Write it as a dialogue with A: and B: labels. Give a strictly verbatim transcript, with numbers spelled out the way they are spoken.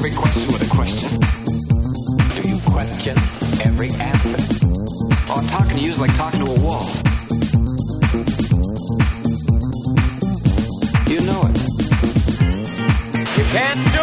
A: every question with a question? Do you question every answer? Oh, talking to you is like talking to a wall. You know it. You can't do